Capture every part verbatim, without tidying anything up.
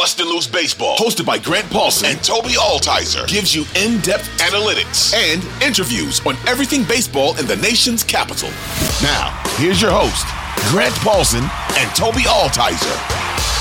Bustin' Loose Baseball, hosted by Grant Paulson and Toby Altizer, gives you in-depth analytics and interviews on everything baseball in the nation's capital. Now, here's your host, Grant Paulson and Toby Altizer.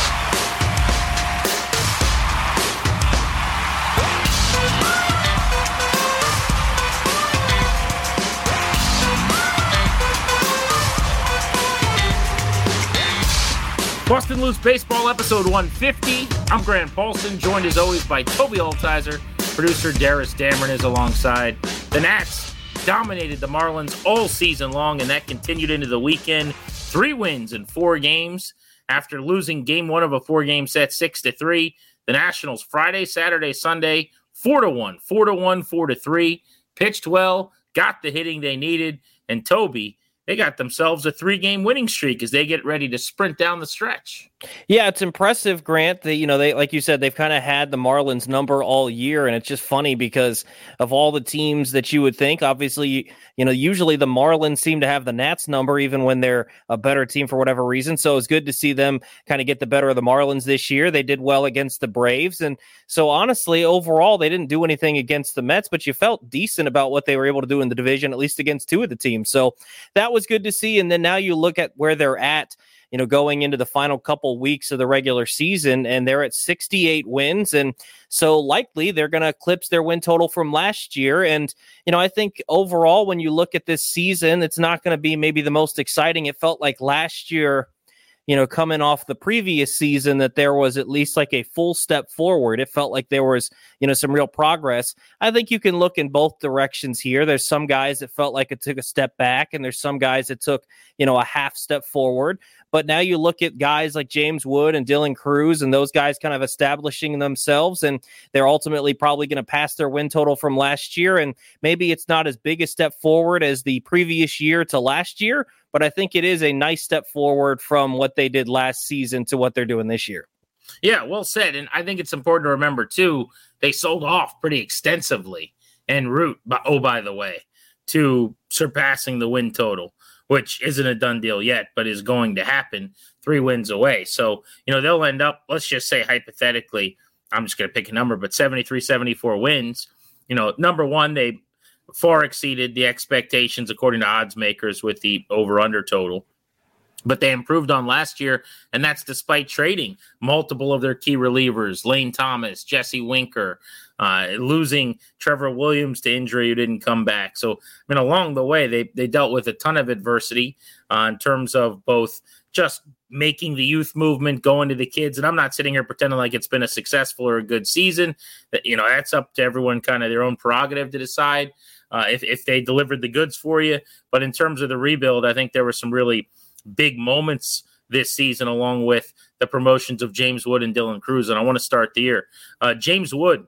Bustin' Loose Baseball, episode one fifty. I'm Grant Paulson, joined as always by Toby Altizer. Producer Darius Dameron is alongside. The Nats dominated the Marlins all season long, and that continued into the weekend. Three wins in four games. After losing game one of a four-game set, six to three. The Nationals Friday, Saturday, Sunday, four to one, four to one, four to three. Pitched well, got the hitting they needed, and Toby, they got themselves a three-game winning streak as they get ready to sprint down the stretch. Yeah, it's impressive, Grant. They, you know, they like you said, they've kind of had the Marlins number all year, and it's just funny because of all the teams that you would think. Obviously, you know, usually the Marlins seem to have the Nats number even when they're a better team for whatever reason. So it's good to see them kind of get the better of the Marlins this year. They did well against the Braves, and so honestly, overall, they didn't do anything against the Mets, but you felt decent about what they were able to do in the division, at least against two of the teams. So that was good to see. And then now you look at where they're at, you know, going into the final couple weeks of the regular season, and they're at sixty-eight wins. And so likely they're going to eclipse their win total from last year. And, you know, I think overall, when you look at this season, it's not going to be maybe the most exciting. It felt like last year, you know, coming off the previous season, that there was at least like a full step forward. It felt like there was, you know, some real progress. I think you can look in both directions here. There's some guys that felt like it took a step back, and there's some guys that took, you know, a half step forward. But now you look at guys like James Wood and Dylan Cruz, and those guys kind of establishing themselves, and they're ultimately probably going to pass their win total from last year. And maybe it's not as big a step forward as the previous year to last year, but I think it is a nice step forward from what they did last season to what they're doing this year. Yeah, well said. And I think it's important to remember, too, they sold off pretty extensively en route, oh, by the way, to surpassing the win total, which isn't a done deal yet, but is going to happen three wins away. So, you know, they'll end up, let's just say hypothetically, I'm just going to pick a number, but seventy-three, seventy-four wins. You know, number one, they far exceeded the expectations according to odds makers with the over-under total. But they improved on last year, and that's despite trading multiple of their key relievers, Lane Thomas, Jesse Winker, uh, losing Trevor Williams to injury who didn't come back. So, I mean, along the way, they they dealt with a ton of adversity uh, in terms of both just making the youth movement, going to the kids. And I'm not sitting here pretending like it's been a successful or a good season. That, you know, that's up to everyone, kind of their own prerogative to decide uh, if, if they delivered the goods for you. But in terms of the rebuild, I think there were some really big moments this season, along with the promotions of James Wood and Dylan Cruz. And I want to start the year. Uh, James Wood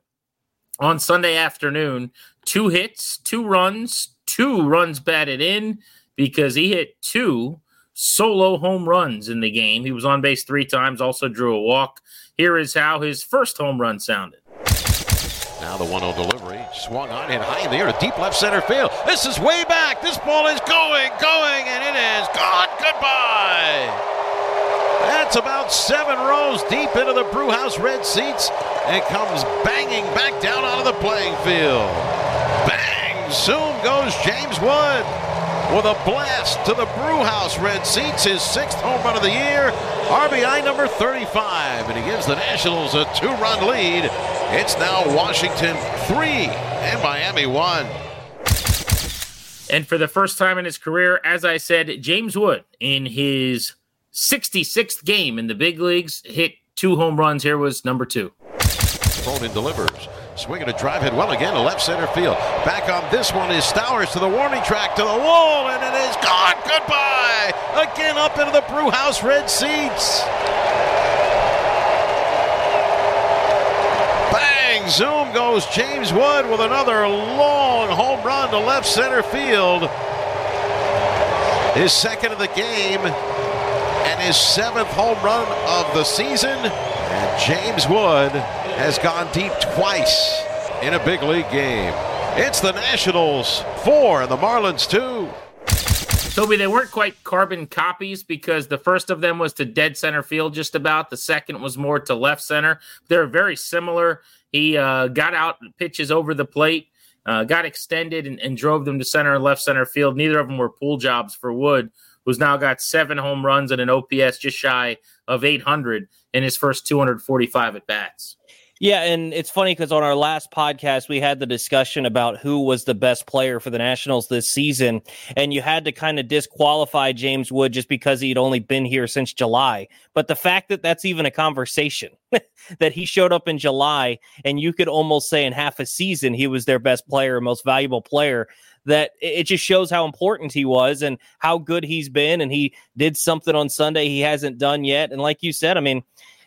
on Sunday afternoon, two hits, two runs, two runs batted in because he hit two solo home runs in the game. He was on base three times, also drew a walk. Here is how his first home run sounded. Now the one oh delivery, swung on, hit high in the air to deep left center field. This is way back. This ball is going, going, and it is gone. Goodbye. That's about seven rows deep into the Brewhouse red seats and comes banging back down onto the playing field. Bang! Zoom goes James Wood with a blast to the Brewhouse red seats, his sixth home run of the year, R B I number thirty-five, and he gives the Nationals a two-run lead. It's now Washington three and Miami one. And for the first time in his career, as I said, James Wood, in his sixty-sixth game in the big leagues, hit two home runs. Here was number two. Cronin delivers. Swinging a drive hit well again to left center field. Back on this one is Stowers to the warning track, to the wall, and it is gone. Goodbye. Again up into the Brewhouse red seats. Bang! Zoom goes James Wood with another long home run to left center field. His second of the game and his seventh home run of the season. And James Wood has gone deep twice in a big league game. It's the Nationals four and the Marlins two. Toby, they weren't quite carbon copies because the first of them was to dead center field just about. The second was more to left center. They're very similar. He uh, got out pitches over the plate, uh, got extended, and, and drove them to center and left center field. Neither of them were pool jobs for Wood, who's now got seven home runs and an O P S just shy of eight hundred in his first two hundred forty-five at-bats. Yeah, and it's funny because on our last podcast, we had the discussion about who was the best player for the Nationals this season, and you had to kind of disqualify James Wood just because he'd only been here since July. But the fact that that's even a conversation, that he showed up in July, and you could almost say in half a season he was their best player, most valuable player, that it just shows how important he was and how good he's been, and he did something on Sunday he hasn't done yet. And like you said, I mean,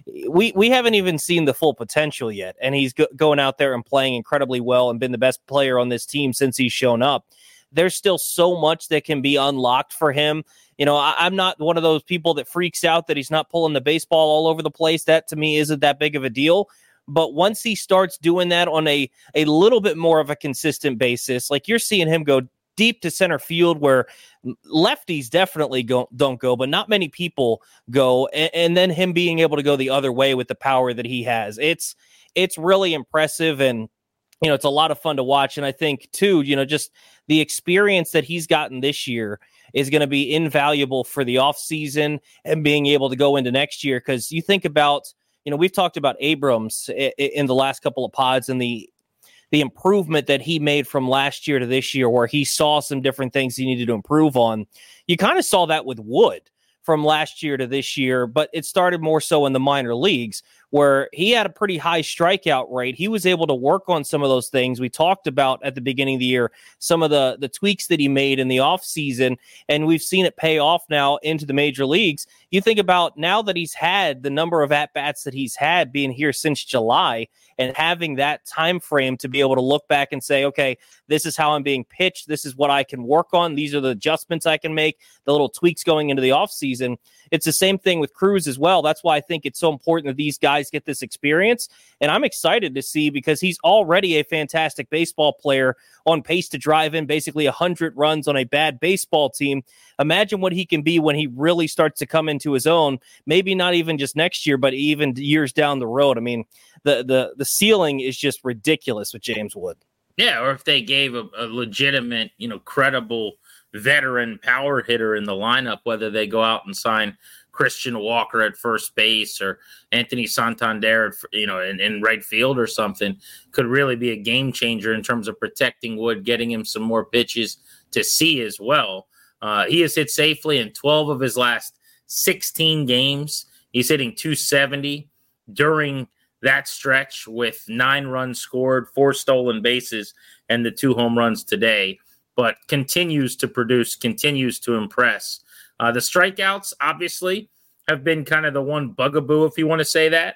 We we haven't even seen the full potential yet, and he's go- going out there and playing incredibly well and been the best player on this team since he's shown up. There's still so much that can be unlocked for him. You know, I, I'm not one of those people that freaks out that he's not pulling the baseball all over the place. That, to me, isn't that big of a deal. But once he starts doing that on a, a little bit more of a consistent basis, like you're seeing him go deep to center field where lefties definitely go, don't go, but not many people go. And, and then him being able to go the other way with the power that he has. It's, it's really impressive. And, you know, it's a lot of fun to watch. And I think too, you know, just the experience that he's gotten this year is going to be invaluable for the off season and being able to go into next year. Cause you think about, you know, we've talked about Abrams in the last couple of pods and the, the improvement that he made from last year to this year, where he saw some different things he needed to improve on. You kind of saw that with Wood from last year to this year, but it started more so in the minor leagues where he had a pretty high strikeout rate. He was able to work on some of those things we talked about at the beginning of the year, some of the, the tweaks that he made in the offseason, and we've seen it pay off now into the major leagues. You think about now that he's had the number of at-bats that he's had being here since July and having that time frame to be able to look back and say, okay, this is how I'm being pitched. This is what I can work on. These are the adjustments I can make, the little tweaks going into the offseason. It's the same thing with Cruz as well. That's why I think it's so important that these guys get this experience. And I'm excited to see, because he's already a fantastic baseball player on pace to drive in basically one hundred runs on a bad baseball team. Imagine what he can be when he really starts to come into his own, maybe not even just next year, but even years down the road. I mean, the the the ceiling is just ridiculous with James Wood. Yeah, or if they gave a, a legitimate, you know, credible veteran power hitter in the lineup, whether they go out and sign Christian Walker at first base or Anthony Santander, at, you know, in, in right field or something, could really be a game changer in terms of protecting Wood, getting him some more pitches to see as well. Uh, he has hit safely in twelve of his last sixteen games. He's hitting two seventy during that stretch with nine runs scored, four stolen bases, and the two home runs today, but continues to produce, continues to impress. Uh, the strikeouts, obviously, have been kind of the one bugaboo, if you want to say that,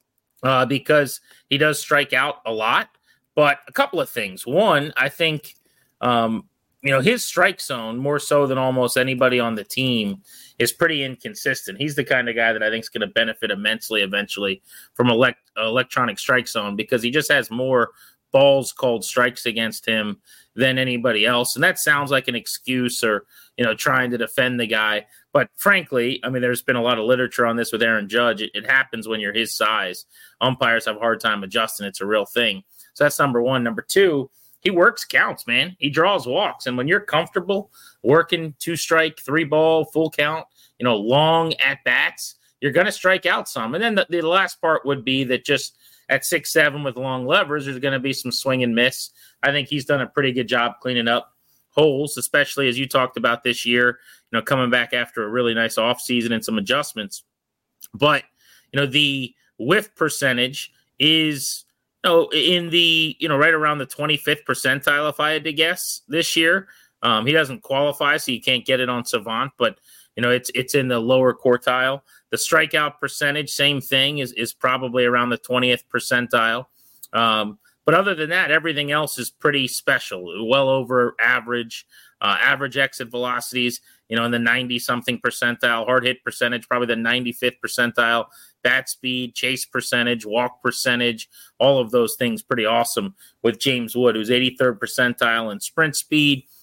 uh, because he does strike out a lot. But a couple of things. One, I think, um, you know, his strike zone, more so than almost anybody on the team, is pretty inconsistent. He's the kind of guy that I think is going to benefit immensely eventually from elect- electronic strike zone, because he just has more balls called strikes against him than anybody else. And that sounds like an excuse or, you know, trying to defend the guy. But frankly, I mean, there's been a lot of literature on this with Aaron Judge. It, it happens when you're his size. Umpires have a hard time adjusting. It's a real thing. So that's number one. Number two, he works counts, man. He draws walks. And when you're comfortable working two strike, three ball, full count, you know, long at bats, you're going to strike out some. And then the, the last part would be that just at six seven with long levers, there's going to be some swing and miss. I think he's done a pretty good job cleaning up holes, especially as you talked about this year, you know, coming back after a really nice offseason and some adjustments. But, you know, the whiff percentage is, you know, in the, you know, right around the twenty-fifth percentile, if I had to guess, this year. Um, he doesn't qualify, so you can't get it on Savant, but, you know, it's it's in the lower quartile. The strikeout percentage, same thing, is, is probably around the twentieth percentile. Um, but other than that, everything else is pretty special, well over average. Uh, average exit velocities, you know, in the ninety-something percentile. Hard hit percentage, probably the ninety-fifth percentile. Bat speed, chase percentage, walk percentage, all of those things pretty awesome with James Wood, who's eighty-third percentile in sprint speed,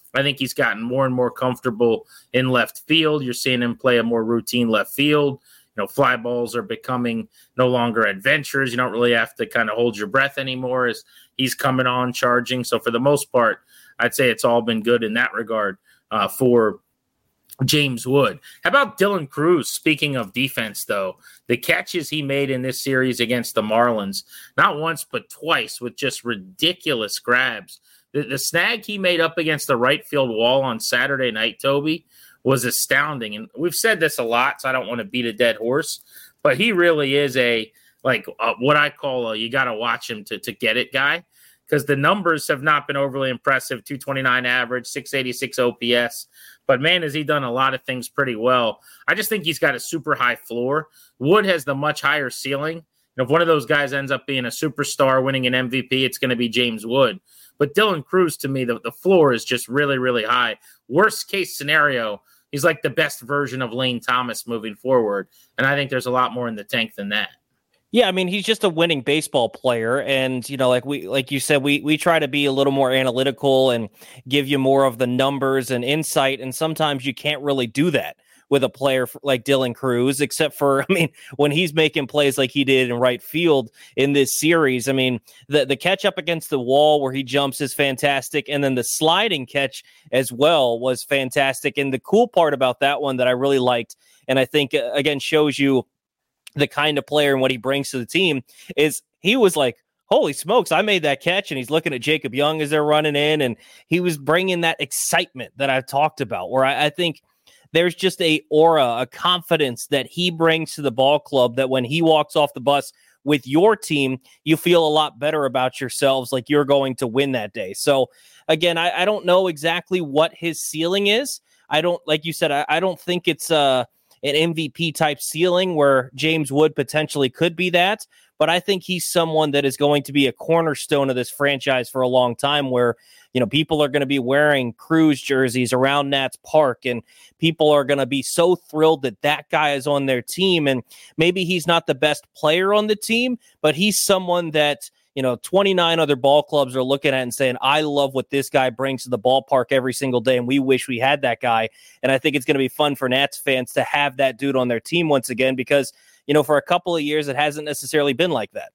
I think he's gotten more and more comfortable in left field. You're seeing him play a more routine left field. You know, fly balls are becoming no longer adventures. You don't really have to kind of hold your breath anymore as he's coming on charging. So for the most part, I'd say it's all been good in that regard uh, for James Wood. How about Dylan Cruz? Speaking of defense, though, the catches he made in this series against the Marlins, not once but twice with just ridiculous grabs. The, the snag he made up against the right field wall on Saturday night, Toby, was astounding. And we've said this a lot, so I don't want to beat a dead horse, but he really is a, like uh, what I call a, you got to watch him to, to get it guy, because the numbers have not been overly impressive. two twenty-nine average, six eighty-six O P S. But, man, has he done a lot of things pretty well. I just think he's got a super high floor. Wood has the much higher ceiling. And if one of those guys ends up being a superstar, winning an M V P, it's going to be James Wood. But Dylan Cruz, to me, the, the floor is just really, really high. Worst case scenario, he's like the best version of Lane Thomas moving forward. And I think there's a lot more in the tank than that. Yeah, I mean, he's just a winning baseball player. And, you know, like we, like you said, we, we try to be a little more analytical and give you more of the numbers and insight. And sometimes you can't really do that with a player like Dylan Cruz, except for, I mean, when he's making plays like he did in right field in this series. I mean, the, the catch up against the wall where he jumps is fantastic. And then the sliding catch as well was fantastic. And the cool part about that one that I really liked, and I think, uh, again, shows you the kind of player and what he brings to the team, is he was like, holy smokes, I made that catch. And he's looking at Jacob Young as they're running in. And he was bringing that excitement that I've talked about, where I, I think there's just a aura, a confidence that he brings to the ball club that when he walks off the bus with your team, you feel a lot better about yourselves, like you're going to win that day. So again, I, I don't know exactly what his ceiling is. I don't, like you said, I, I don't think it's uh, an M V P type ceiling where James Wood potentially could be that. But I think he's someone that is going to be a cornerstone of this franchise for a long time, where, you know, people are going to be wearing Cruz jerseys around Nats Park, and people are going to be so thrilled that that guy is on their team. And maybe he's not the best player on the team, but he's someone that, you know, twenty-nine other ball clubs are looking at and saying, I love what this guy brings to the ballpark every single day, and we wish we had that guy. And I think it's going to be fun for Nats fans to have that dude on their team once again, because, you know, for a couple of years, it hasn't necessarily been like that.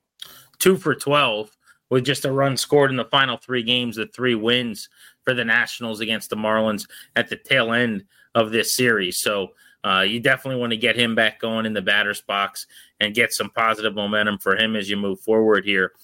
Two for twelve with just a run scored in the final three games, the three wins for the Nationals against the Marlins at the tail end of this series. So uh, you definitely want to get him back going in the batter's box and get some positive momentum for him as you move forward here.